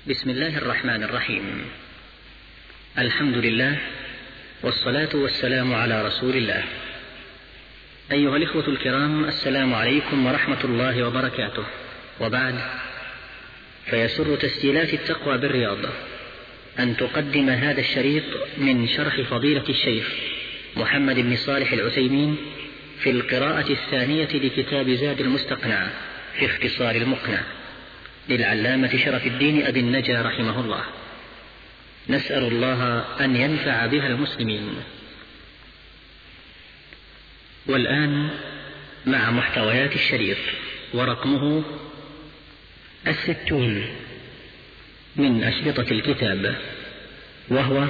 بسم الله الرحمن الرحيم. الحمد لله والصلاة والسلام على رسول الله. أيها الإخوة الكرام، السلام عليكم ورحمة الله وبركاته. وبعد، فيسر تسجيلات التقوى بالرياض أن تقدم هذا الشريط من شرح فضيلة الشيخ محمد بن صالح العثيمين في القراءة الثانية لكتاب زاد المستقنع في اختصار المقنع للعلامة شرف الدين أبي النجا رحمه الله. نسأل الله أن ينفع بها المسلمين. والآن مع محتويات الشريط، ورقمه 60 من أشرطة الكتاب، وهو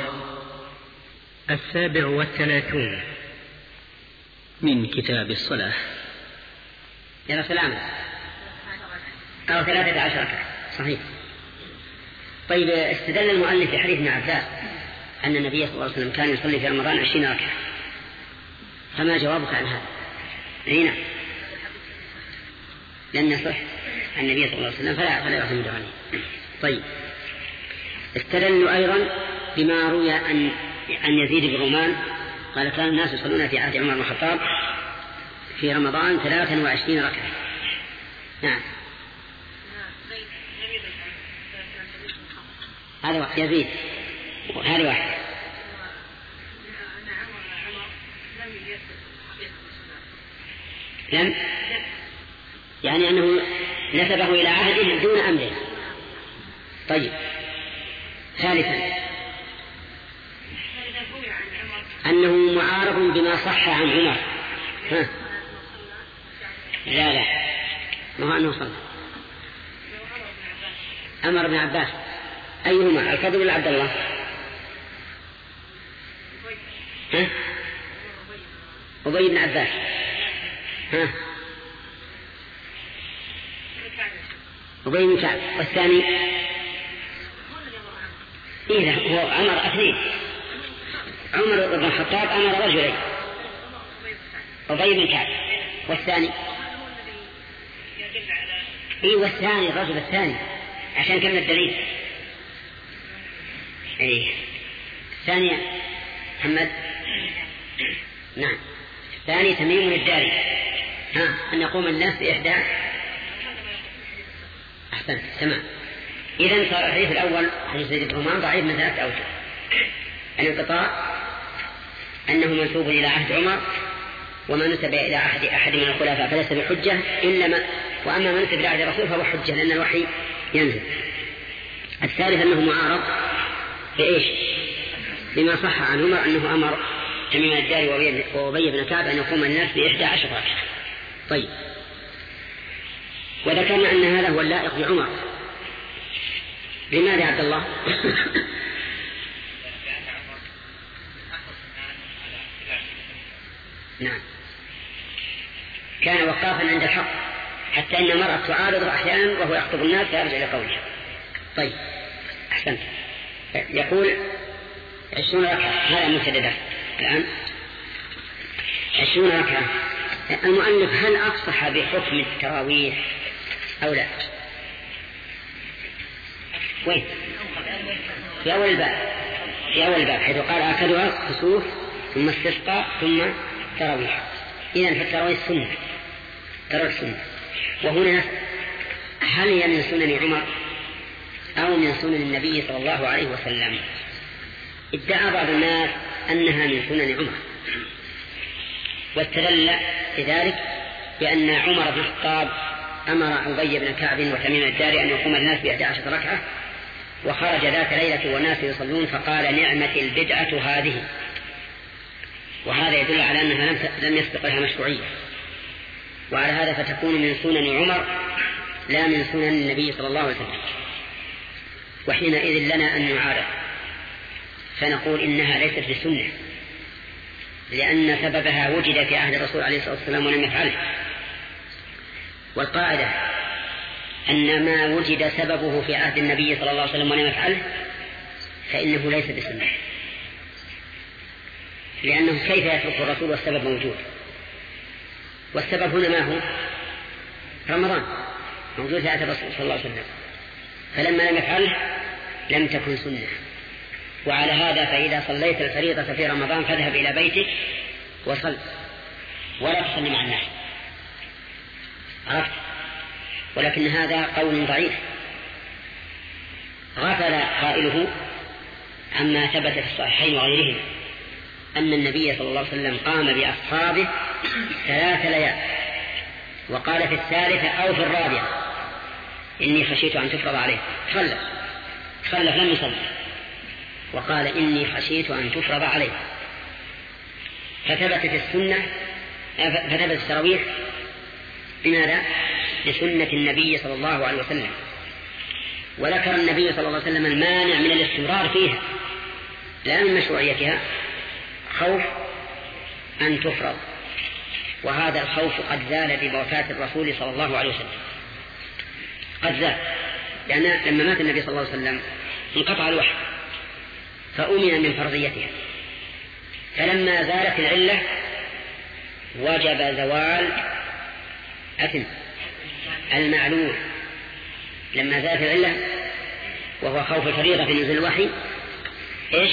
37 من كتاب الصلاة. يا سلام، أو 13 صحيح. طيب، استدل المؤلف في حديث ابن عباس أن النبي صلى الله عليه وسلم كان يصلي في رمضان 20 ركعة، فما جوابك عن هذا؟ هنا لن يصح النبي صلى الله عليه وسلم فلا يعتمد عليه. طيب، استدلوا أيضا بما روي عن يزيد بن رومان قال كان الناس يصلون في عهد عمر بن الخطاب في رمضان 23 ركعة. نعم، هذا واحد يزيد، هذا واحد. لم يعني أنه نسبه إلى عهده دون أمره. طيب، ثالثا أنه معارض بما صح عن عمر. لا ما هو أنه صلى أمر ابن عباس. أيهما الفضل ولا عبد الله؟ أبي بن عباس. أبي بن كعب. والثاني إذا هو أمر اثنين. عمر بن الخطاب أمر رجلين، أبي بن كعب. والثاني والثاني الرجل الثاني، عشان كلمة الدليل. الثانية محمد. نعم، الثاني تميم الداري. أن يقوم الناس بإحدى. أحسن، تمام. إذن صار الحديث الأول حديث زيد بن رومان ضعيف من 3 أوجه. الانقطاع أنه منسوب إلى عهد عمر، وما نسب إلى عهد أحد من الخلفاء فليس بحجة وأما ما نسب إلى عهد الرسول فهو حجة لأن الوحي ينزل. الثالث أنه معارض بإيش؟ بما صح عن عمر أنه أمر تميم الداري وأبي بن كعب أن يقوم الناس ب11 ركعة. طيب، وذكرنا أن هذا هو اللائق بعمر. لماذا عبد الله؟ نعم، كان وقافا عند الحق حتى أن المرأة تعارض أحيانا وهو يخطب الناس فيرجع إلى قوله. طيب، أحسنت. يقول 20 ركعة، هذا متددة الآن 20 ركعة. المؤلف هل أفصح بحكم التراويح أو لا؟ وين؟ في أول الباب حيث قال آكدها كسوف ثم استسقاء ثم تراويح. إذن في التراويح سنة. وهنا هل هي من سنن عمر أو من سنن النبي صلى الله عليه وسلم؟ ادعى بعض الناس أنها من سنن عمر، واستدل لذلك بأن عمر بن الخطاب أمر أبي بن كعب وتميم الداري أن يقوم الناس ب11 ركعة، وخرج ذات ليلة والناس يصلون فقال نعمة البدعة هذه. وهذا يدل على أنها لم يسبق لها مشروعية، وعلى هذا فتكون من سنن عمر لا من سنن النبي صلى الله عليه وسلم. وحينئذ لنا أن نعارض فنقول إنها ليست بسنة، لأن سببها وجد في عهد الرسول عليه الصلاة والسلام ولم يفعله. والقاعدة أن ما وجد سببه في عهد النبي صلى الله عليه وسلم ولم يفعله فإنه ليس بسنة، لأنه كيف يترك الرسول والسبب موجود؟ والسبب هنا ما هو؟ رمضان موجود في عهد الرسول صلى الله عليه وسلم، فلما لم يفعله لم تكن سنة. وعلى هذا فإذا صليت الفريضة في رمضان فاذهب إلى بيتك وصل ولا تصلي مع الناس. عرفت؟ ولكن هذا قول ضعيف غفل قائله عما ثبت في الصحيحين وغيرهما أن النبي صلى الله عليه وسلم قام بأصحابه 3 ليال وقال في الثالثة أو في الرابعة إني خشيت أن تفرض عليه. تخلف لم يصلي وقال إني خشيت أن تفرض عليه. فثبتت التراويح بماذا؟ لسنة النبي صلى الله عليه وسلم. وذكر النبي صلى الله عليه وسلم المانع من الاستمرار فيها لا من مشروعيتها، خوف أن تفرض، وهذا الخوف قد زال بوفاة الرسول صلى الله عليه وسلم، قد زال، لأن لما مات النبي صلى الله عليه وسلم انقطع الوحي فأمن من فرضيتها، فلما زالت العلة وجب زوال المعلول. لما زالت العلة وهو خوف الفريضة في نزول الوحي إيش؟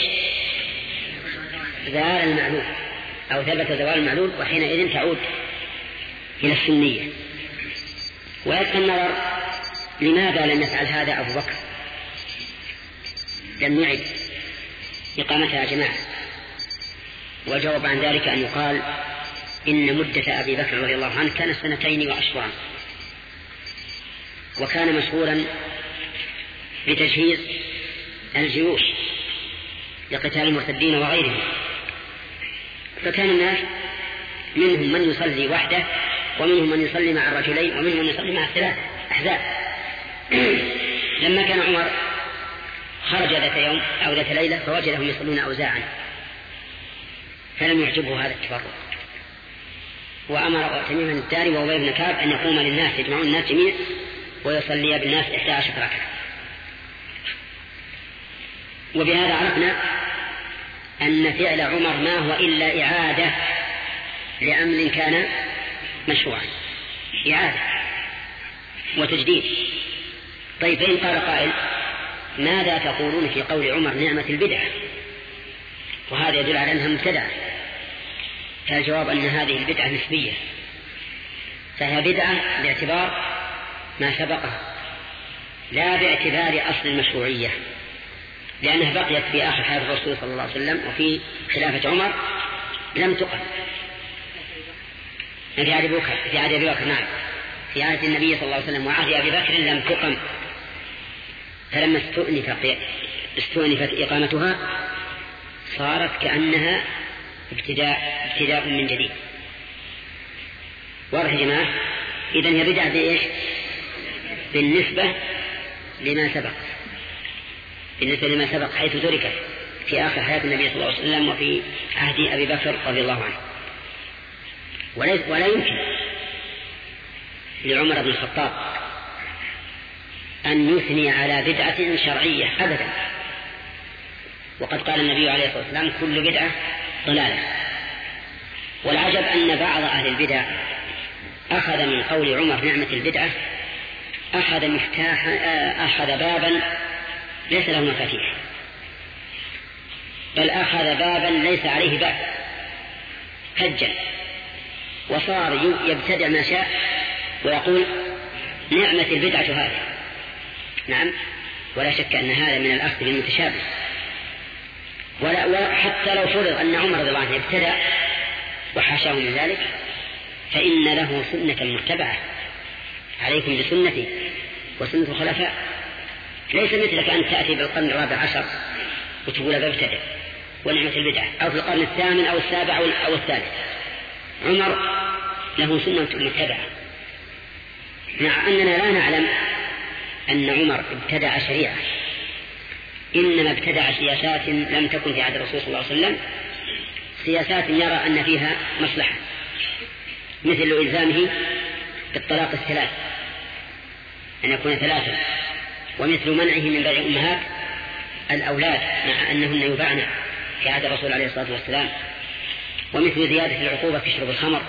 زال المعلول أو ثبت زوال المعلول، وحينئذ تعود إلى السنية. ويبقى النظر لماذا لم يفعل هذا أبو بكر، لم يعد إقامتها جماعة. وجواب عن ذلك أن يقال إن مدة أبي بكر رضي الله عنه كانت 2 وأشهرا، وكان مشغولا بتجهيز الجيوش لقتال المرتدين وغيرهم، فكان الناس منهم من يصلي وحده ومنهم من يصلي مع الرجلين ومنهم من يصلي مع 3 أحزاب. لما كان عمر خرج ذات يوم أو ذات ليلة فوجدهم يصلون أوزاعا فلم يعجبه هذا التفرق، وأمر تميم الداري وأبي بن كعب أن يقوم للناس يجمعون الناس جميع ويصلي بالناس 11 ركعة. وبهذا عرفنا أن فعل عمر ما هو إلا إعادة لأمر كان مشروعا، إعادة وتجديد. طيب فإن قال قائل ماذا تقولون في قول عمر نعمة البدعة وهذا يدل على أنها مبتدعة؟ فالجواب أن هذه البدعة نسبية، فهي بدعة باعتبار ما سبقها لا باعتبار أصل المشروعية، لأنها بقيت في آخر حياة الرسول صلى الله عليه وسلم وفي خلافة عمر لم تقم. في عهد أبي بكر نعم، في عهد النبي صلى الله عليه وسلم وعهد أبي بكر لم تقم، فلما استؤنفت إقامتها صارت كأنها ابتداء من جديد. واضح يا جماعة؟ إذن هي بدعة بإيش؟ بالنسبة لما سبق حيث تركت في آخر حياة النبي صلى الله عليه وسلم وفي عهد أبي بكر رضي الله عنه. ولا يمكن لعمر بن الخطاب أن يثني على بدعة شرعية أبدا، وقد قال النبي عليه الصلاة والسلام كل بدعة ضلالة. والعجب أن بعض أهل البدع أخذ من قول عمر نعمة البدعة أخذ بابا ليس له مفاتيح، بل أخذ بابا ليس عليه باب فجا، وصار يبتدع ما شاء ويقول نعمة البدعة هذه. نعم، ولا شك أن هذا من الأخذ بالمتشابه. وحتى لو فرض أن عمر رضي الله عنه ابتدع وحاشاه من ذلك فإن له سنة مرتبعة، عليكم بسنتي وسنة الخلفاء. ليس مثلك أن تأتي بالقرن 14 وتقول ببتدع ونعمة البدعة، أو في القرن 8 أو 7 أو 3. عمر له سنة مرتبعة، مع أننا لا نعلم أن عمر ابتدع شريعة، إنما ابتدع سياسات لم تكن في عهد الرسول صلى الله عليه وسلم، سياسات يرى أن فيها مصلحة، مثل إلزامه بالطلاق 3 أن يكون 3، ومثل منعه من بيع أمهات الأولاد مع أنهن يباعن في عهد الرسول عليه الصلاة والسلام، ومثل زيادة العقوبة في شرب الخمر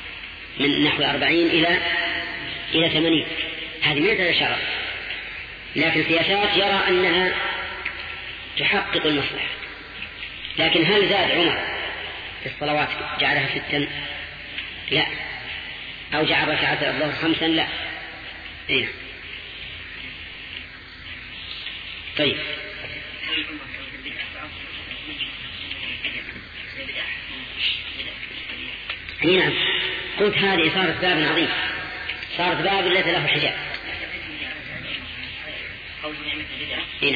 من نحو 40 إلى 80. هذه من هذا الشرع، لكن السياسات يرى أنها تحقق المصلحة. لكن هل زاد عمر في الصلوات جعلها 6؟ لا. أو جعل ركعات الظهر 5؟ لا. إيه. طيب نعم، قلت هذه صارت باب عظيم، صارت باب ليس له حجاب. هنا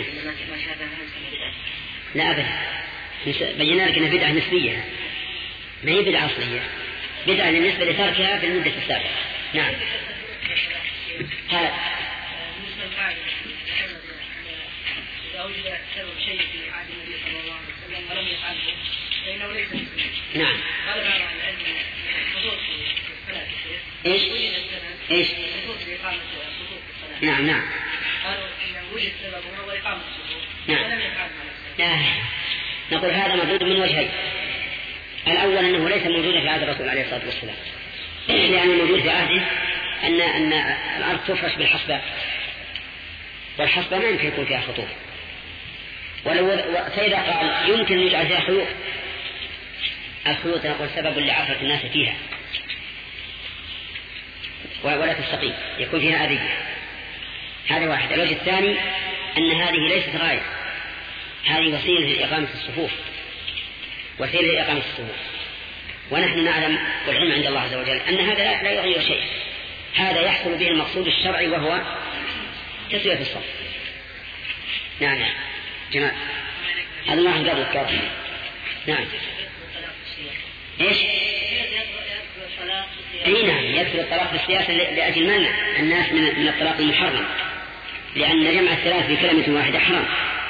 لا أبدا، بينا لك أنها بدعة نسبية، ما هي بدعة أصلية، بدعة بالنسبة لتركها في المدة السابقة. نعم. هذا إذا وجد سبب شيء في عهد النبي صلى الله عليه وسلم ولم يفعله فإنه ليس مسلما. نعم. قال بعض العلم الحضور في الصلاة. إيش؟ إيش؟ الحضور في إقامة الصفوف في الصلاة. نعم نعم. قالوا إن وجد سبب وهو إقامة الصفوف. نعم. ولم يفعله. لا. نقول هذا مردود من وجهين. الأول أنه ليس موجودا في عهد الرسول عليه الصلاة والسلام، لأنه موجود في عهده أن الأرض تفرش بالحصبة، والحصبة ما يمكن يكون فيها خطوط. فإذا قال يمكن أن يجعل فيها خيوط، الخيوط نقول سبب لعثرة الناس فيها ولا تستقيم، يكون فيها أذية. هذا واحد. الوجه الثاني أن هذه ليست غاية، هذه وسيلة لإقامة الصفوف، وسيلة لإقامة الصفوف. ونحن نعلم والعلم عند الله عز وجل أن هذا لا يغير شيء، هذا يحصل به المقصود الشرعي وهو تسوية الصف. نعم نعم جماعة، هذا ما قبل الكافر. نعم. إيش؟ أي نعم، يدخل الطلاق بالسياسة لأجل منع الناس من الطلاق المحرم، لأن جمع الثلاث بكلمة واحدة حرام.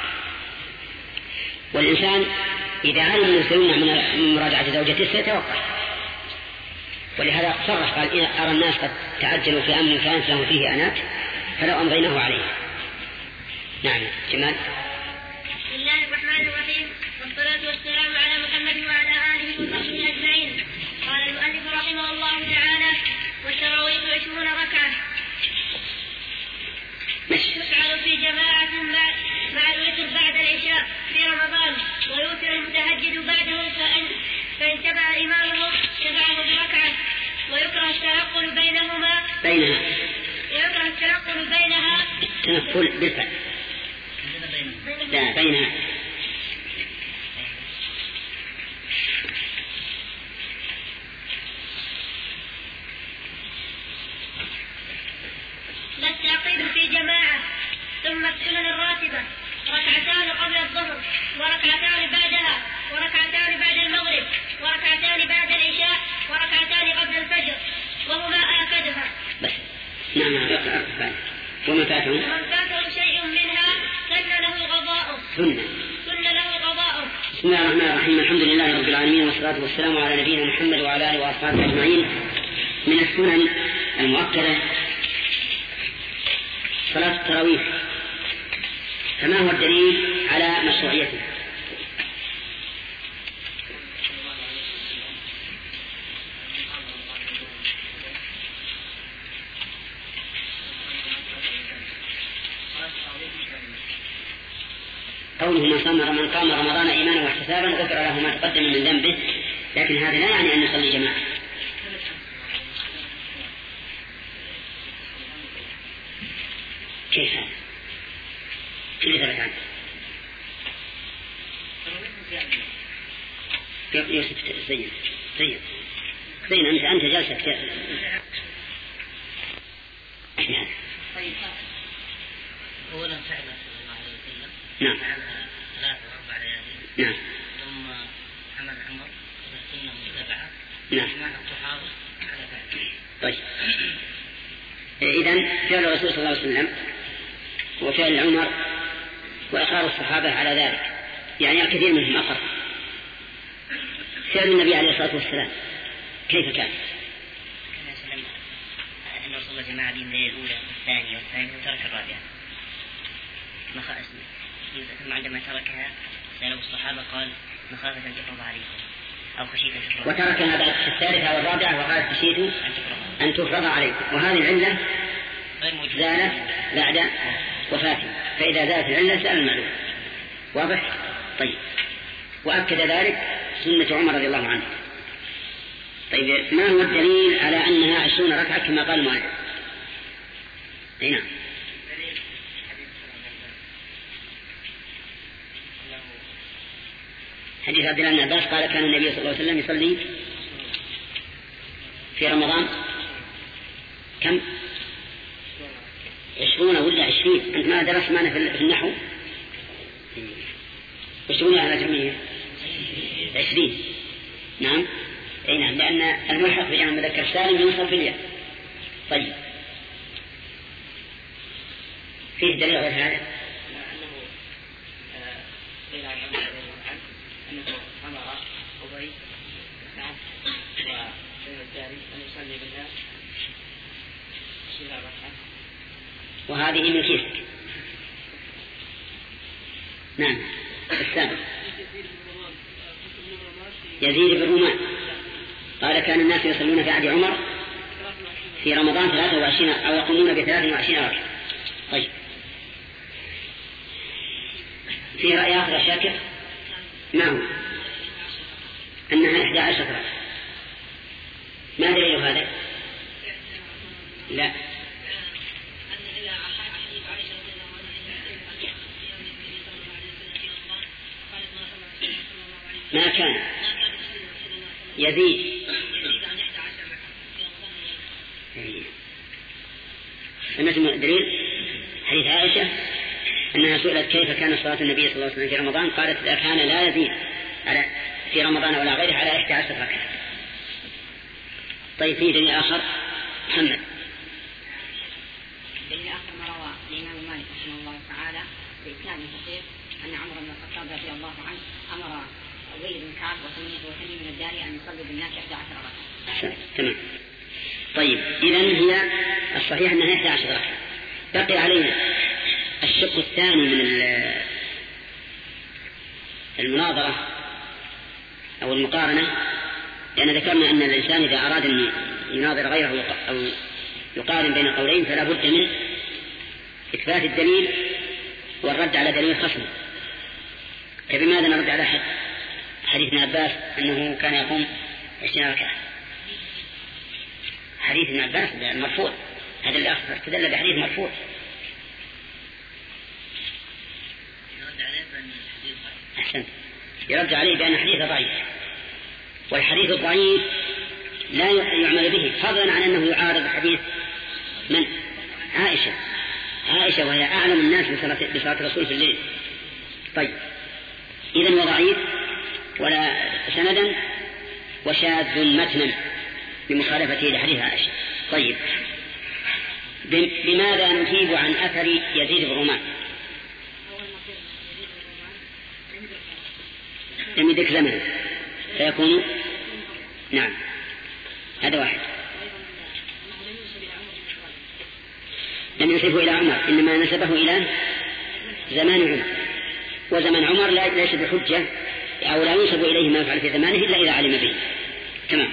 والإنسان إذا علم أنه سيمنع من مراجعة زوجته سيتوقف. ولهذا صرح قال إن أرى الناس قد تعجلوا في أمر كانت لهم فيه أنات فلو أمضيناه عليه. نعم جمال. بسم الله الرحمن الرحيم، والصلاة والسلام على محمد وعلى آله وصحبه أجمعين. قال المؤلف رحمه الله تعالى: والتراويح 20 ركعة تفعل في جماعة مع الوتر بعد العشاء في رمضان، ويوتر المتهجد بعده فإن تبع إمامه تبعه بركعة. ويكره التنقل بينها تنقل بالفعل لا بينها. للتعقيد في جماعة. ثم السنن الراتبة: ركعتان قبل الظهر، وركعتان بعدها، وركعتان بعد المغرب، وركعتان بعد العشاء، وركعتان قبل الفجر، وهما آكدها. بس نعم ومن فاته شيء منها سن له غضاؤه. بسم الله الرحمن الرحيم. الحمد لله رب العالمين، والصلاة والسلام على نبينا محمد وعلى آله وأصحابه أجمعين. من السنن المؤكدة صلاة التراويح. فما هو الدليل على مشروعيته؟ قوله من قام رمضان إيمانا واحتسابا غفر له ما تقدم من ذنبه، لكن هذا لا يعني أن نصلي جماعة. كيف هذا؟ كيف ثبت عنه؟ يوسف زين أنت جالسة أولا فعل صلى الله عليه وسلم نعم 3 و4 ليالي نعم ثم حمل عمر السنة متبعة نعم مع الصحابة على ذلك. طيب إذن فعل الرسول صلى الله عليه وسلم وفعل عمر وإقرار الصحابة على ذلك، يعني الكثير منهم أقر. فعل النبي عليه الصلاة والسلام كيف كان؟ أنه صلى جماعة بين الليل الأولى والثانية وترك الرابعة. ثم عندما تركها سألوا الصحابة قال مخافة أن تفرض عليكم أو خشيت أن تفرض. وتركها بعد الثالثة والرابعة وقال خشيت أن تفرض عليكم. وهذه العلة زالت بعد وفاته، فإذا زالت العلة سأل المعلوم. واضح؟ طيب. وأكد ذلك سنة عمر رضي الله عنه. طيب ما هو الدليل على أنها 20 ركعة كما قال المؤلف؟ أي نعم. حديث عبد الله بن عباس قال كان النبي صلى الله عليه وسلم يصلي في رمضان كم؟ 20 ولا 20؟ أنت ما درست معنا في النحو؟ 20 على جميع 20. نعم. أي نعم، لأن الملحق بجمع المذكر السالم ينصب بالياء. طيب فيه دليل غير هذا؟ أنه قيل عن عمر رضي الله عنه أنه أمر أبي وسعد وسلم الداري أن يصلي بالناس 20 ركعة. وهذه من كيسك. نعم. السابق يزيد بن رومان قال كان الناس يصلون في عهد عمر في رمضان 23 أو يقومون ب23 ركعة. طيب في رأي آخر شاكر ما هو؟ أنها 11 ركعة. ما دليل هذا؟ لا. ما كان يزيد. سمعتم الدليل؟ حديث عائشة أنها سئلت كيف كان صلاة النبي صلى الله عليه وسلم في رمضان، قالت إذا كان لا يزيد في رمضان ولا غيره على 11 ركعة. طيب في دليل آخر؟ محمد. دليل آخر ما روى الإمام مالك رحمه الله تعالى بإسناد صحيح أن عمر بن الخطاب رضي الله عنه أمر أبي بن كعب وتميم من الداري أن يصلوا بالناس 11 ركعة. تمام. طيب إذن هي الصحيح أنها 11 ركعة. بقي علينا الشق الثاني من المناظرة أو المقارنة، لأن ذكرنا أن الإنسان إذا أراد أن يناظر غيره أو يقارن بين قولين فلا بد من إثبات الدليل والرد على دليل خصم. فبماذا نرد على حديث ابن عباس أنه كان يقوم 20 ركعة؟ حديث ابن عباس المرفوع، هذا اللي استدل بحديث مرفوع. أحسن، يرد عليه بأن حديثه ضعيف، والحديث الضعيف لا يعمل به، فضلا عن أنه يعارض حديث من؟ عائشة وهي أعلم الناس بصلاة الرسول في الليل. طيب إذن وضعيف ولا سندا وشاذ متنا بمخالفته لحديث عائشة. طيب بماذا نجيب عن أثر يزيد بن رومان؟ لم يدرك زمنا فيكون نعم، هذا واحد. لم ينسبه إلى عمر، إنما نسبه إلى زمان عمر، وزمان عمر ليس بحجة أو لا ينسب إليه ما يفعل في زمانه إلا إذا علم به. تمام.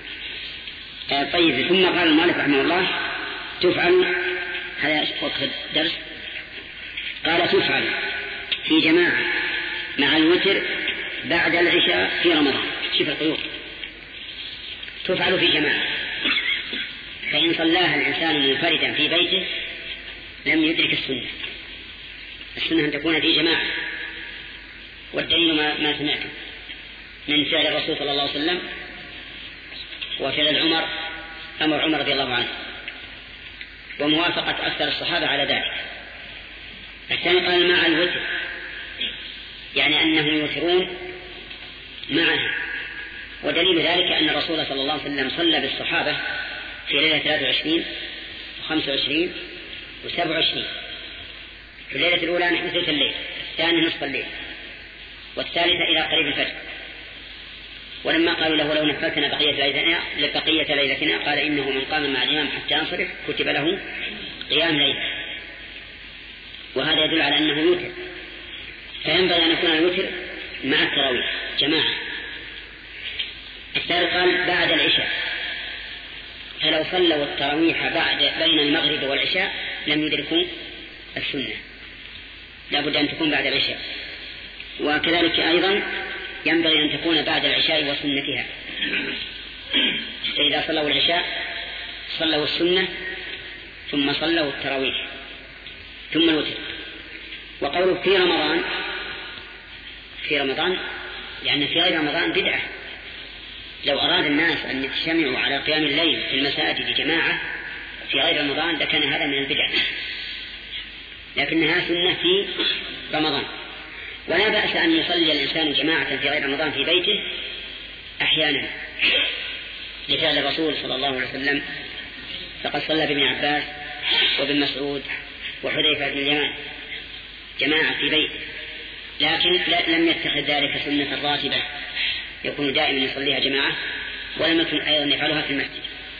طيب ثم قال المؤلف رحمه الله تفعل، هذا وقت الدرس، قال تفعل في جماعة مع الوتر بعد العشاء في رمضان. شوف القيود، تفعل في جماعة، فإن صلاها الإنسان منفردا في بيته لم يدرك السنة. السنة أن تكون في جماعة، والدليل ما سمعته من فعل الرسول صلى الله عليه وسلم وفعل أمر عمر رضي الله عنه، وموافقة أكثر الصحابة على ذلك. الثاني قال مع الوتر، يعني أنهم يوترون معها، ودليل ذلك أن الرسول صلى الله عليه وسلم صلى بالصحابة في ليلة 23 و25 و27. في الليلة الأولى نحن ثلث الليل، الثانية نصف الليل، والثالثة إلى قريب الفجر. ولما قالوا له لو نفلتنا بقية ليلتنا قال إنه من قام مع الإمام حتى ينصرف كتب له قيام ليلة. وهذا يدل على أنه يوتر، فينبغي أن يكون الوتر مع التراويح جماعة. الثالث قال بعد العشاء، فلو صلوا التراويح بين المغرب والعشاء لم يدركوا السنة، لا بد أن تكون بعد العشاء. وكذلك أيضا ينبغي أن تكون بعد العشاء وسنتها، فإذا صلوا العشاء صلوا السنة ثم صلوا التراويح ثم الوتر. وقوله في رمضان لأن في غير رمضان بدعة. لو أراد الناس أن يجتمعوا على قيام الليل في المساجد جماعة في غير رمضان لكان هذا من البدع، لكنها سنة في رمضان. ولا بأس أن يصلي الإنسان جماعة في غير رمضان في بيته أحيانا لفعل الرسول صلى الله عليه وسلم، فقد صلى بابن عباس وابن مسعود وحذيفة بن اليمان جماعة في بيته، لكن لم يتخذ ذلك سنة راتبة يكون دائما يصليها جماعة، ولم يكن أيضا يفعلها في المسجد.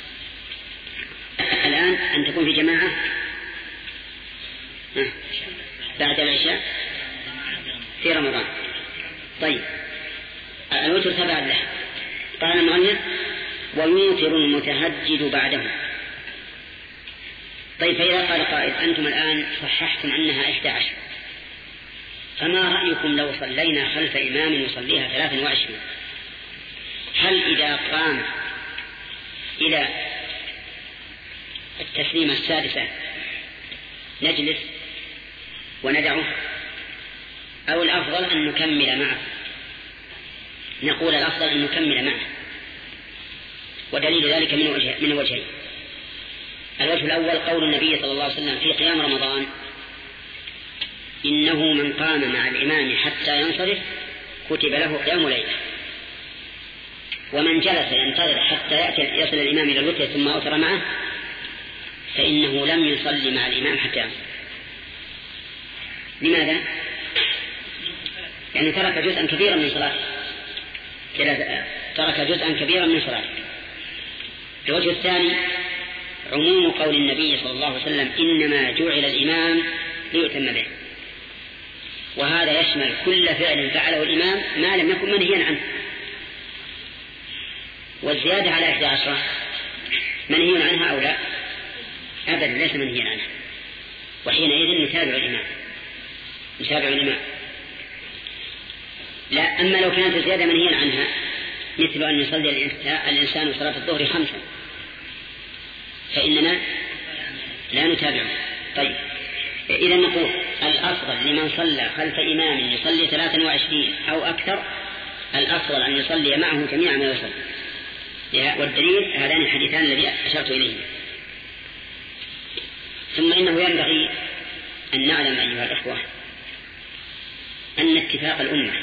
الآن أن تكون في جماعة بعد العشاء في رمضان. طيب الوتر تبع له. قال المؤلف ويوتر المتهجد بعده. طيب فإذا قال قائل أنتم الآن صححتم أنها 11، فما رأيكم لو صلينا خلف إمام يصليها 23؟ هل إذا قام إلى التسليمة السادسة نجلس وندعه، أو الأفضل أن نكمل معه؟ نقول الأفضل أن نكمل معه، ودليل ذلك من وجهين. الوجه الأول قول النبي صلى الله عليه وسلم في قيام رمضان إنه من قام مع الإمام حتى ينصرف كتب له قيام ليلة، ومن جلس ينتظر حتى يصل الإمام إلى الوتر ثم أوتر معه فإنه لم يصلي مع الإمام حتى ينصرف. لماذا؟ يعني ترك جزءا كبيرا من صلاته، ترك جزءا كبيرا من صلاته. الوجه الثاني عموم قول النبي صلى الله عليه وسلم إنما جعل الإمام ليؤتم به، وهذا يشمل كل فعل فعله الإمام ما لم يكن منهيا عنه. والزيادة على 11 منهي عنها أو لا؟ أبدا ليس منهيا عنها، وحينئذ نتابع الإمام. لا، أما لو كانت الزيادة منهيا عنها مثل أن يصلي الإنسان صلاة الظهر 5 فإننا لا نتابعه. طيب إذا نقول الأفضل لمن صلى خلف إمام يصلي 23 أو أكثر الأفضل أن يصلي معه جميع ما يصلي، والدليل هذان الحديثان الذي أشرت إليه. ثم إنه ينبغي أن نعلم أيها الأخوة أن اتفاق الأمة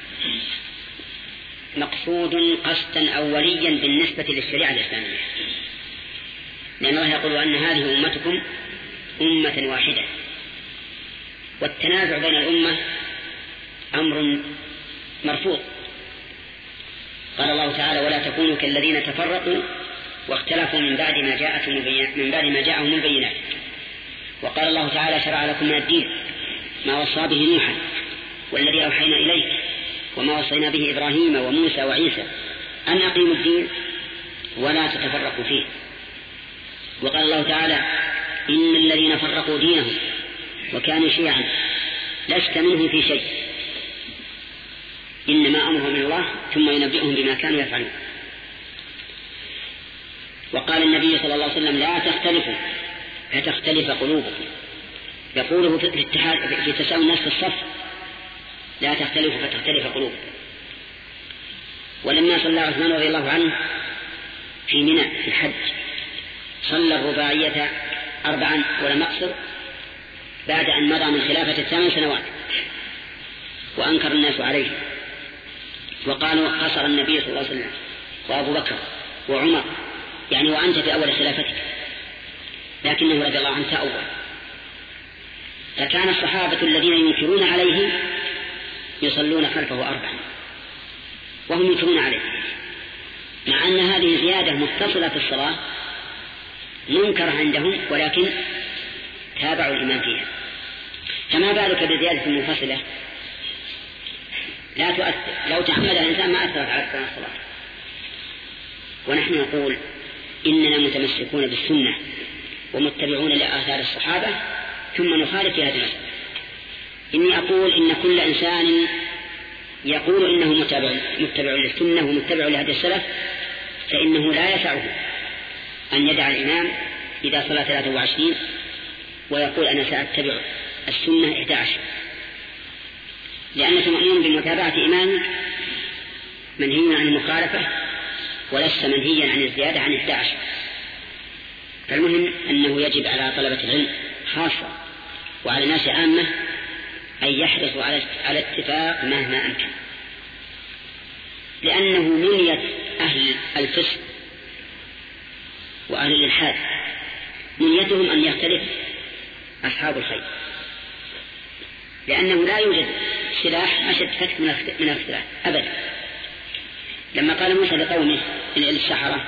مقصود قصدا أوليا بالنسبة للشريعة الإسلامية، لأن الله يقول أن هذه أمتكم أمة واحدة، والتنازع بين الأمة أمر مرفوض. قال الله تعالى ولا تكونوا كالذين تفرقوا واختلفوا من بعد ما جاءهم البينات. وقال الله تعالى شرع لكم من الدين ما وصى به نوحا والذي أوحينا إليك وما وصينا به إبراهيم وموسى وعيسى أن أقيموا الدين ولا تتفرقوا فيه. وقال الله تعالى إن الذين فرقوا دينهم وكانوا شيعا لست منهم في شيء إنما أمرهم من الله ثم ينبئهم بما كانوا يفعلون. وقال النبي صلى الله عليه وسلم لا تختلفوا فتختلف قلوبكم، يقوله في تساوي الناس في الصف لا تختلفوا فتختلف قلوبكم. ولما صلى عثمان رضي الله عنه في منى في الحج صلى الرباعية 4 ولم يقصر بعد أن مضى من خلافة 8 سنوات، وأنكر الناس عليه وقالوا قصر النبي صلى الله عليه وسلم وأبو بكر وعمر يعني وأنت في أول خلافتك، لكنه رضي الله عنه تأول. فكان الصحابة الذين ينكرون عليه يصلون خلفه 4 وهم ينكرون عليه، مع أن هذه زيادة متصلة في الصلاة منكر عندهم ولكن تابعوا الإمام فيها. فما بالك بزيادة منفصلة لا تؤثر، لو تعمدها الإنسان ما أثرت على الصلاة. ونحن نقول إننا متمسكون بالسنة ومتبعون لآثار الصحابة ثم نخالف في هذا المسألة. إني أقول إن كل إنسان يقول إنه متبع للسنة ومتبع لهدي السلف فإنه لا يسعه أن يدع الإمام إذا صلى 23 ويقول أنا سأتبع السنة 11، لأنك مأمون بمتابعة إمامك منهي عن المخالفة ولست منهيا عن الزيادة عن 11. فالمهم أنه يجب على طلبة العلم خاصة وعلى الناس عامة أن يحرصوا على اتفاق مهما أمكن، لأنه منية أهل الفسق وأهل الإلحاد منيتهم أن يختلف أصحاب الخير، لأنه لا يوجد سلاح أشد فتك من الاختلاف أبدا. لما قال موسى لقومه السحرة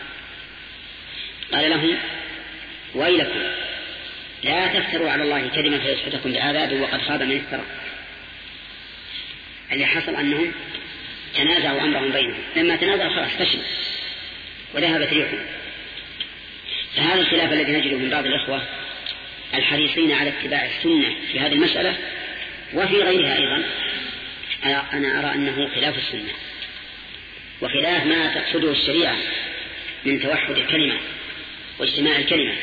قال لهم ويلكم لا تفتروا على الله كذبا فيسحتكم بعذاب وقد خاب من افترى. اللي حصل أنهم تنازعوا أمرهم بينهم، لما تنازعوا خلاص فشلوا وذهبت ريحهم. فهذا الخلاف الذي نجده من بعض الإخوة الحريصين على اتباع السنة في هذه المسألة وفي غيرها أيضا أنا أرى أنه خلاف السنة وخلاف ما تقصده الشريعة من توحد الكلمة واجتماع الكلمة،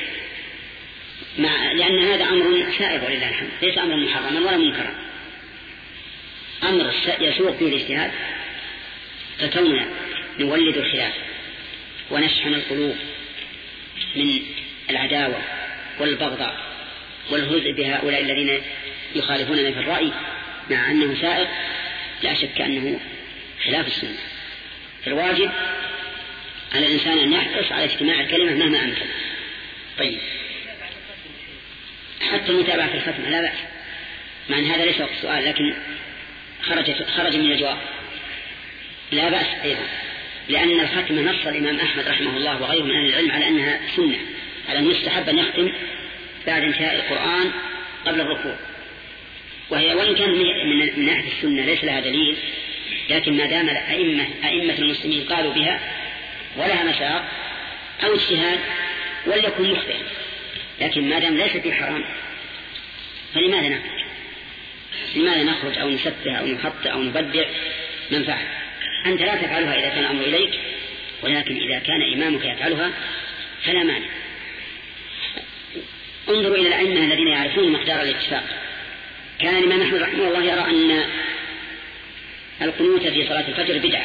لأن هذا أمر سائغ ولله الحمد، ليس أمرا محرما ولا منكرا، أمر يسوق فيه الاجتهاد. فكوننا نولد الخلاف ونشحن القلوب من العداوة والبغضاء والهزء بهؤلاء الذين يخالفوننا في الرأي مع أنه سائغ، لا شك أنه خلاف السنة. فالواجب على الإنسان أن يحرص على اجتماع الكلمة مهما أمكن. طيب حتى المتابعة في الختمة لا بأس، مع أن هذا ليس وقت السؤال لكن خرج من الجواب، لا بأس أيضا، لأن الختمة نص الإمام أحمد رحمه الله وغيره من أهل العلم على أنها سنة، على أن يستحب أن يختم بعد انتهاء القرآن قبل الركوع، وهي وإن كان من ناحية السنة ليس لها دليل، لكن ما دام أئمة المسلمين قالوا بها ولها مشاق أو اجتهاد وليكن مخطئا، لكن ما دام ليست بحرام فلماذا نخرج أو نسفه أو نخطئ أو نبدع من فعل؟ أنت لا تفعلها إذا كان الأمر إليك، ولكن إذا كان إمامك يفعلها فلا مانع. انظروا إلى الأئمة الذين يعرفون مقدار الاتفاق. كان الإمام أحمد رحمه الله يرى أن القنوت في صلاة الفجر بدعة،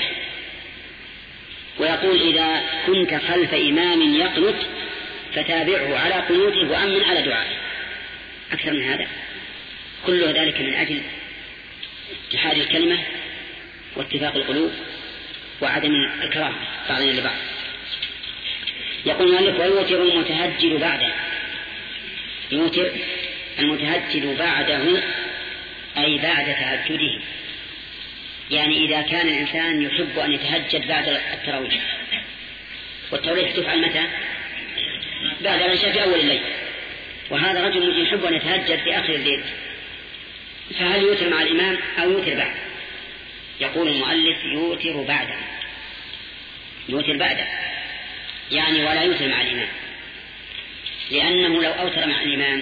ويقول إذا كنت خلف إمام يقنت فتابعه على قنوته وأمن على دعائه. أكثر من هذا كل ذلك من أجل اتحاد الكلمة واتفاق القلوب وعدم الإكراه بعضنا لبعض. يقول المؤلف ويوتر المتهجد بعده. يوتر المتهجد بعده أي بعد تهجده، يعني إذا كان الإنسان يحب أن يتهجد بعد التراويح، والتراويح تفعل متى؟ بعد العشاء في أول الليل، وهذا رجل يحب أن يتهجد في آخر الليل، فهل يوتر مع الإمام أو يوتر بعد؟ يقول المؤلف يوتر بعده، يوتر بعده يعني ولا يوتر مع الإمام، لأنه لو أوتر مع الإمام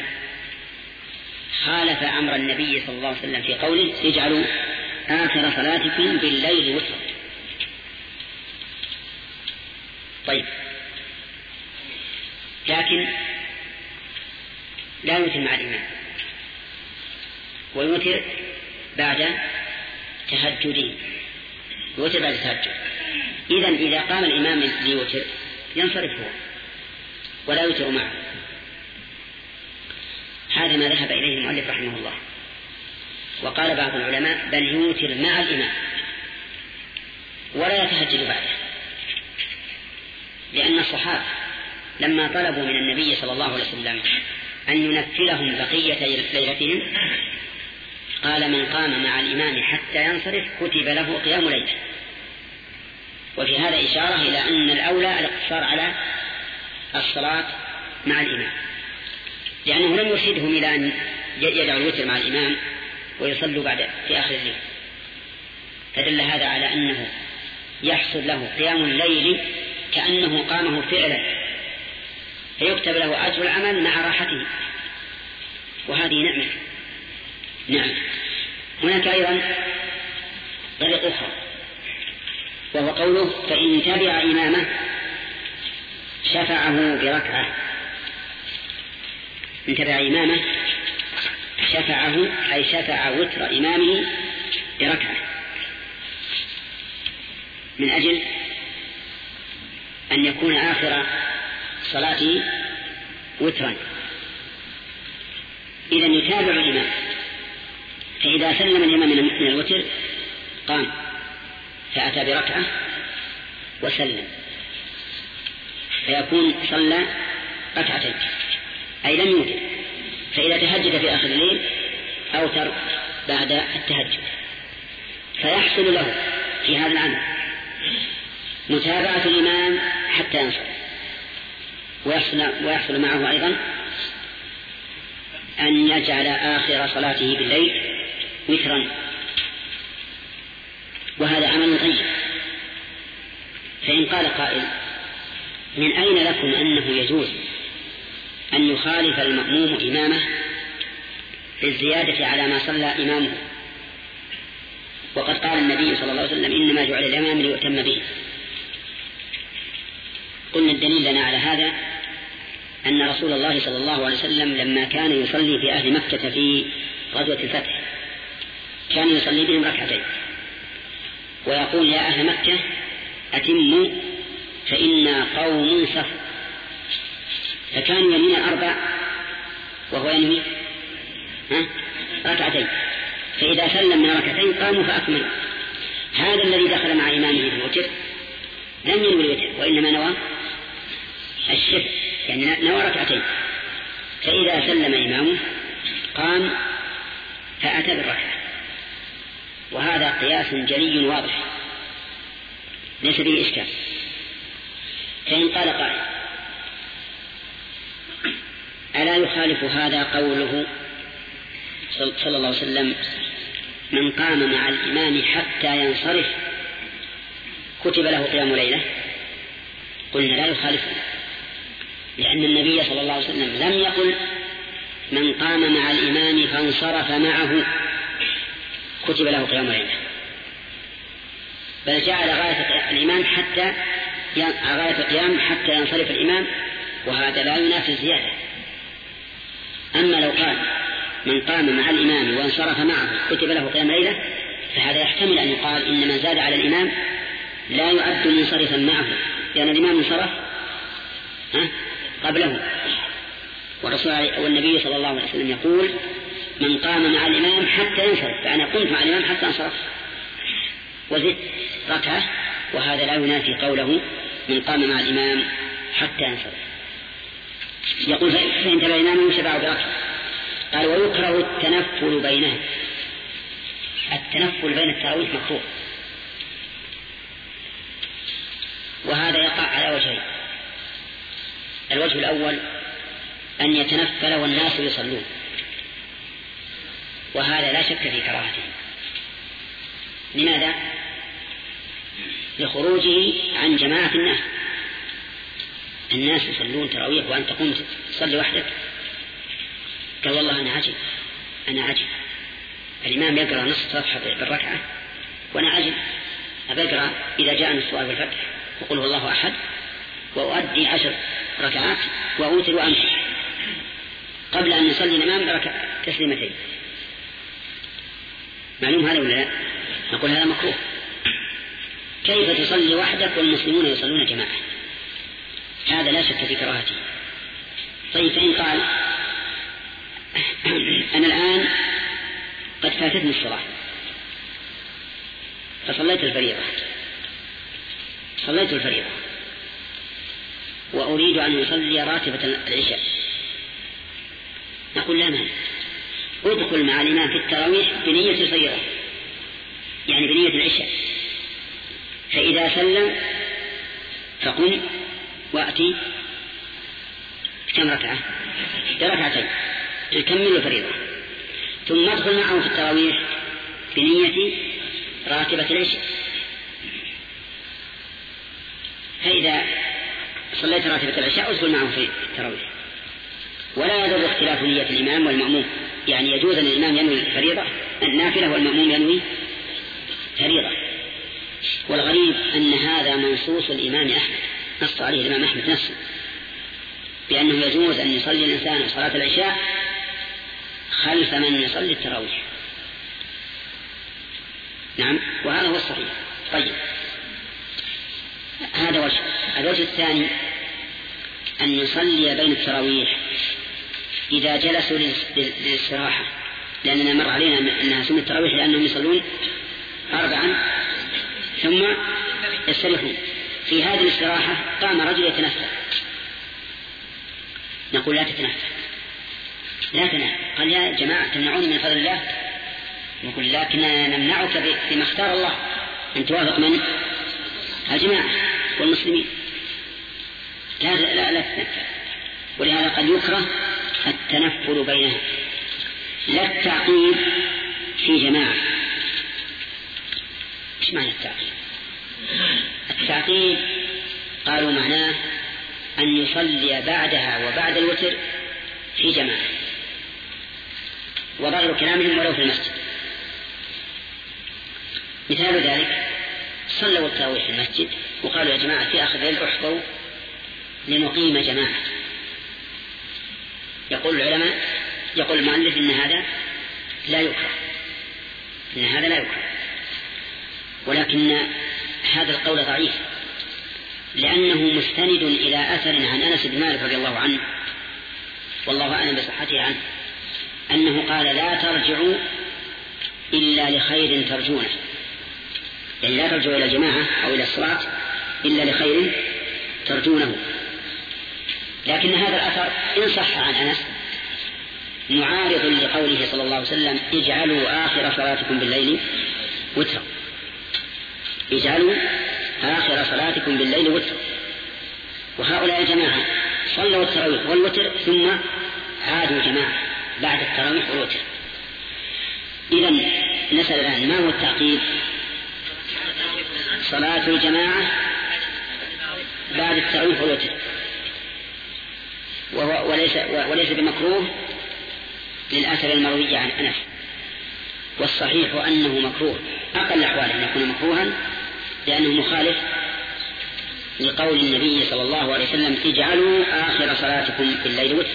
خالف أمر النبي صلى الله عليه وسلم في قوله اجعلوا آخر صلاتكم بالليل وترا. طيب لكن لا يوتر مع الإمام ويوتر بعد تهجده، يوتر بعد التهجد. إذن إذا قام الإمام ليوتر ينصرف هو ولا يوتر معه. هذا ما ذهب إليه المؤلف رحمه الله. وقال بعض العلماء بل يوتر مع الإمام ولا يتهجد بعده، لأن الصحابة لما طلبوا من النبي صلى الله عليه وسلم أن ينفلهم بقية ليلتهم قال من قام مع الإمام حتى ينصرف كتب له قيام ليلة. وفي هذا إشارة إلى أن الأولى الاقتصار على الصلاة مع الإمام، لأنه لم يرشدهم إلى أن يدعوا الوتر مع الإمام ويصلوا بعد في آخر الليل، فدل هذا على أنه يحصل له قيام الليل كأنه قامه فعلا، فيكتب له أجر العمل مع راحته. وهذه نعمة. هناك أيضا طريقة أخرى، وهو قوله فإن تبع إمامه شفعه بركعة. إن تبع إمامه شفعه أي شفع وتر إمامه بركعة، من أجل أن يكون آخر صلاته وترا. إذا يتابع الإمام، فإذا سلم الإمام من الوتر قام فأتى بركعة وسلم، فيكون صلى ركعتين أي لم يوتر. فإذا تهجد في آخر الليل أوتر بعد التهجد، فيحصل له في هذا العمل متابعة الإمام حتى ينصرف، ويحصل معه أيضا أن يجعل آخر صلاته بالليل وترا، وهذا عمل طيب. فإن قال قائل من أين لكم أنه يجوز أن يخالف المأموم إمامه بالزيادة على ما صلى إمامه، وقد قال النبي صلى الله عليه وسلم إنما جعل الإمام ليؤتم به؟ قلنا الدليل لنا على هذا أن رسول الله صلى الله عليه وسلم لما كان يصلي في أهل مكة في غزوة الفتح كان يصلي بهم ركعتين ويقول يا أهل مكة أتموا فإنا قوم صف، فكانوا ينوي 4 وهو ينوي ركعتين، فإذا سلم من ركعتين قاموا فأكملوا. هذا الذي دخل مع إمامه في الوتر لم ينوي الوتر وإنما نوى الشفع، يعني نوى ركعتين، فإذا سلم إمامه قام فأتى بالركعة. وهذا قياس جلي واضح ليس به إشكال. فإن قال قائل ألا يخالف هذا قوله صلى الله عليه وسلم من قام مع الإمام حتى ينصرف كتب له قيام ليلة؟ قلنا لا يخالف، لأن النبي صلى الله عليه وسلم لم يقل من قام مع الإمام فانصرف معه كتب له قيام ليلة، بل جعل غاية الإمام حتى غاية القيام حتى ينصرف الإمام، وهذا لا ينافي الزيادة. أما لو قال من قام مع الإمام وانصرف معه كتب له قيام ليلة، فهذا يحتمل أن يقال إن من زاد على الإمام لا يعد منصرفا معه، لأن الإمام انصرف قبله، والنبي صلى الله عليه وسلم يقول من قام مع الإمام حتى ينصرف، فأنا قمت مع الإمام حتى انصرف وزدت ركعة، وهذا لا ينافي قوله من قام مع الإمام حتى ينصرف. يقول فإن تبع الإمام يشبع بركعة. قال ويكره التنفل بينها. التنفل بين التراويح مكروه، وهذا يقع على وجهين. الوجه الأول أن يتنفل والناس يصلون، وهذا لا شك في كراهته. لماذا؟ لخروجه عن جماعة الناس يصلون تراويح وأنت قمت تصلي وحدك. قال والله أنا عجب الإمام يقرأ نصف صفحة بالركعة وأنا عجب أبقرأ إذا جاءني السؤال بالفتح وقل هو الله أحد وأؤدي 10 ركعات وأوتر وأمشي قبل أن يصلي الإمام بركع تسليمتين. معلوم هذا ولا لا؟ نقول هذا مكروه. كيف تصلي وحدك والمسلمون يصلون جماعة؟ هذا لا شك في كراهته. طيب فإن قال أنا الآن قد فاتتني الصلاة فصليت الفريضة وأريد أن أصلي راتبة العشاء، نقول لا مانع، ادخل مع الإمام في التراويح بنية الفريضة، يعني بنية العشاء، فإذا سلم فقم وأتي كم ركعة؟ 3 تكمل الفريضة، ثم ادخل معه في التراويح بنية راتبة العشاء. فإذا صليت راتبة العشاء ادخل معه في التراويح، ولا يضرك اختلاف نية الإمام والمأموم، يعني يجوز أن الإمام ينوي الفريضة النافلة والمأموم ينوي فريضة. والغريب أن هذا منصوص الإمام أحمد، نص عليه الإمام أحمد نفسه بأنه يجوز أن يصلي الإنسان صلاة العشاء خلف من يصلي التراويح. نعم، وهذا هو الصحيح. طيب، هذا وجه. الوجه الثاني أن يصلي بين التراويح إذا جلسوا للاستراحة، لأننا مر علينا أنها سنة التراويح لأنهم يصلون 4 ثم يستريحون. في هذه الاستراحة قام رجل يتنفل، نقول لا تتنفل، لا تنام. قال يا جماعة تمنعوني من فضل الله، نقول لكن نمنعك بما اختار الله، أن توافق من الجماعة والمسلمين، لا تتنفل. ولهذا قد يكره التنفل بينها، لا التعقيب في جماعة. ايش معنى التعقيب؟ التعقيب قالوا معناه أن يصلي بعدها وبعد الوتر في جماعة، وظاهر كلامهم ولو في المسجد. مثال ذلك صلوا التراويح في المسجد وقالوا يا جماعة في آخر الليل احضروا لنقيم جماعة. يقول العلماء، يقول المؤلف إن هذا لا يكره، إن هذا لا يكره، ولكن هذا القول ضعيف، لأنه مستند إلى أثر عن أنس بن مالك رضي الله عنه والله أعلم بصحته عنه، أنه قال لا ترجعوا إلا لخير ترجونه، يعني لا ترجعوا إلى الجماعة أو إلى الصلاة إلا لخير ترجونه. لكن هذا الأثر إن صح عن أنس معارض لقوله صلى الله عليه وسلم اجعلوا آخر صلاتكم بالليل وترا، اجعلوا آخر صلاتكم بالليل وترا. وهؤلاء الجماعة صلوا التراويح والوتر ثم عادوا جماعة بعد التراويح والوتر. إذن نسأل الآن ما هو التعقيب؟ صلاة الجماعة بعد التراويح والوتر، وليس بمكروه للأثر المروي عن أنس، والصحيح أنه مكروه، أقل الأحوال أن يكون مكروها لأنه مخالف لقول النبي صلى الله عليه وسلم اجعلوا آخر صلاتكم بالليل وترا.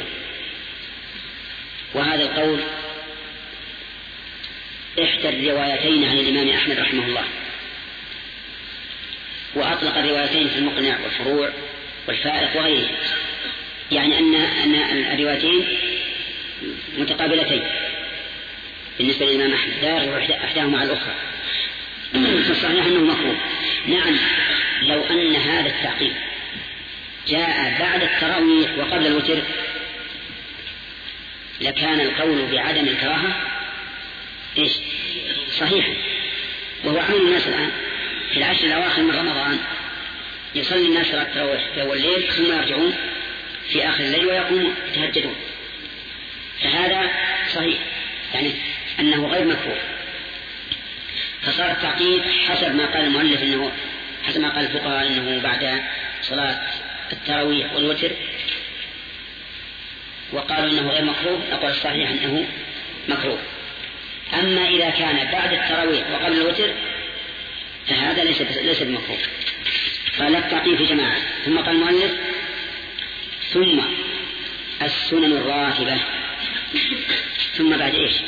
وهذا القول إحدى الروايتين عن الإمام أحمد رحمه الله، وأطلق الروايتين في المقنع والفروع والفائق وغيره، يعني أن الروايتين متقابلتين بالنسبة للإمام أحمد، لا يرجع إحداهما على الأخرى، فالصحيح أنه مكروه. نعم، لو أن هذا التعقيب جاء بعد التراويح وقبل الوتر لكان القول بعدم الكراهة إيش صحيحا، وهو عمل الناس الآن في العشر الأواخر من رمضان، يصلي الناس صلاة التراويح في أول الليل ثم يرجعون في آخر الليل ويقوموا يتهجدون، فهذا صحيح، يعني أنه غير مكروه. فصار التعقيد حسب ما قال المؤلف، إنه حسب ما قال الفقهاء إنه بعد صلاة التراويح والوتر، وقالوا إنه غير مكروه، نقول الصحيح أنه مكروه. أما إذا كان بعد التراويح وقبل الوتر فهذا ليس بمكروه. قال التعقيد في جماعة، ثم قال المؤلف ثم السنن الراتبة، ثم بعد إيش؟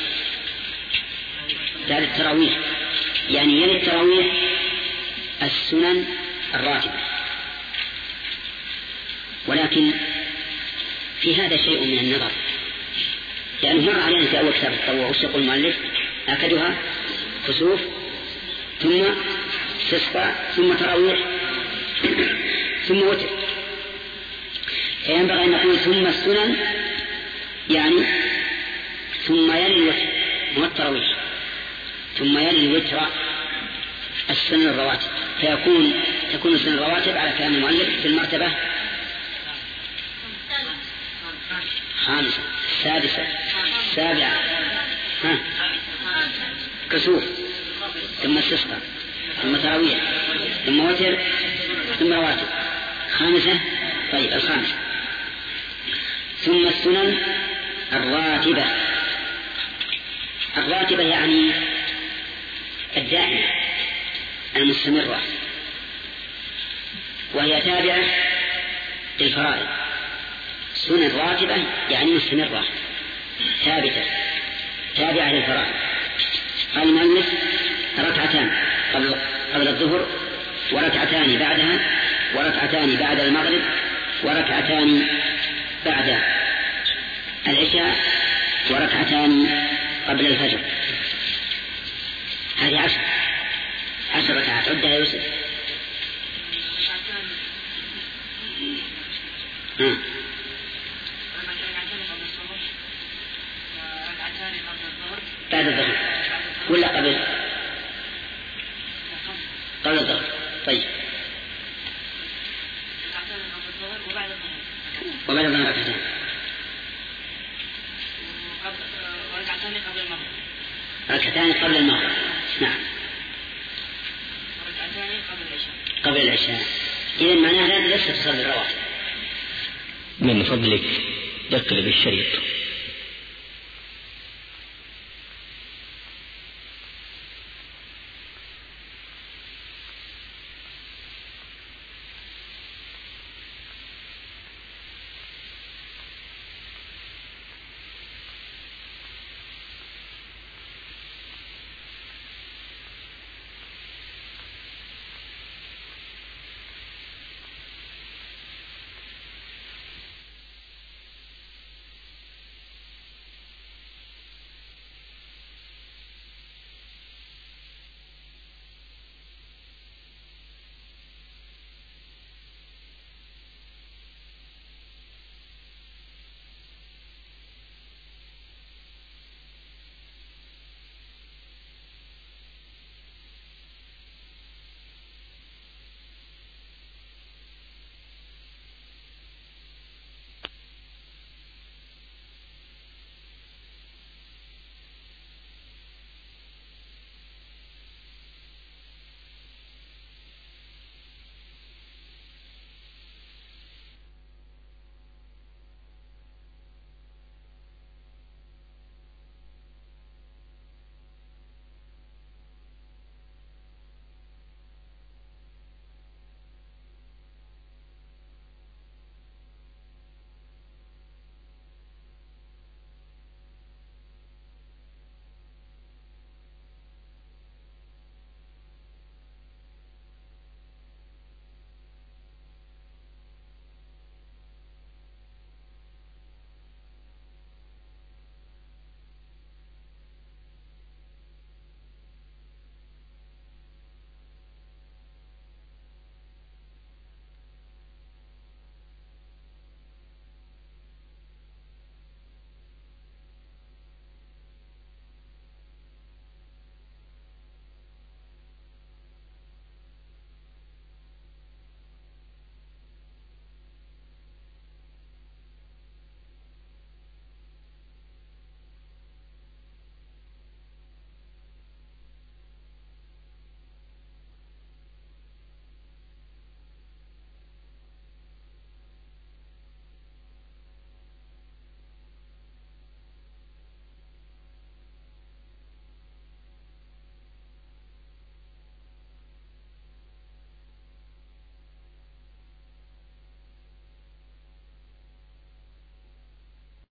بعد التراويح، يعني يلي التراويح السنن الراتبة. ولكن في هذا شيء من النظر، لأنه مر علينا في أول كتاب التطوع وش يقول المؤلف؟ أكدها كسوف ثم استسقاء ثم تراويح ثم وتر، فينبغي أن نقول ثم السنن، يعني ثم يلي الوتر مو التراويح، ثم يلي الوتر السنن الرواتب، تكون السنن الرواتب على كلام المؤلف في المرتبة 5 6 7 كسوف ثم استسقاء ثم تراويح ثم وتر ثم رواتب 5. طيب 5 ثم السنن الراتبة. الراتبة يعني الدائمة المستمرة، وهي تابعة للفرائض. سنن راتبة يعني مستمرة ثابتة تابعة للفرائض. قال المؤلف ركعتان قبل الظهر، وركعتان بعدها، وركعتان بعد المغرب، وركعتان بعد العشاء، وركعتان قبل الفجر. هذه 10 ركعات. عدها يا يوسف. بعد الظهر ولا قبل الظهر؟ طيب. وبعد الظهر ركعتان. ركعتان قبل المغرب. نعم. قبل العشاء. إذن معناها لست تصلي الرواتب. من فضلك اقلب الشريط.